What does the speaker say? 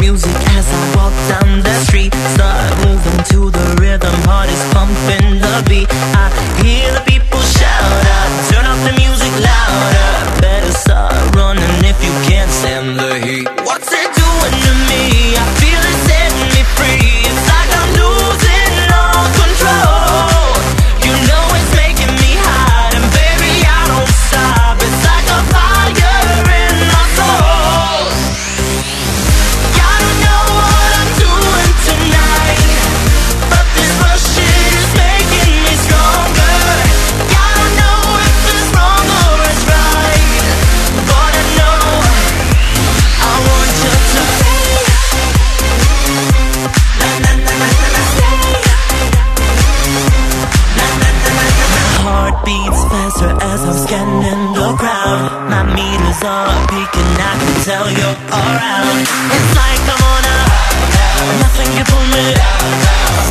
music as I walk down the street. Start moving to the rhythm, heart is pumping the beat. I hear the people shout out, turn up the music louder. Better start running if you can't stand the heat. What's it doing to me? I feel it setting me free. It's like I'm losing all control. You know it's making me hot, and baby I don't stop. It's like a fire in my soul. I don't know what I'm doing tonight, but this rush is making me stronger. I don't know if it's wrong or it's right, but I know I want you to stay. Na na na na na stay. Na na na na na. My heart beats faster as I'm scanning the crowd. My meters are peaking, I can tell you're around. It's like I'm on a nothing can pull me down.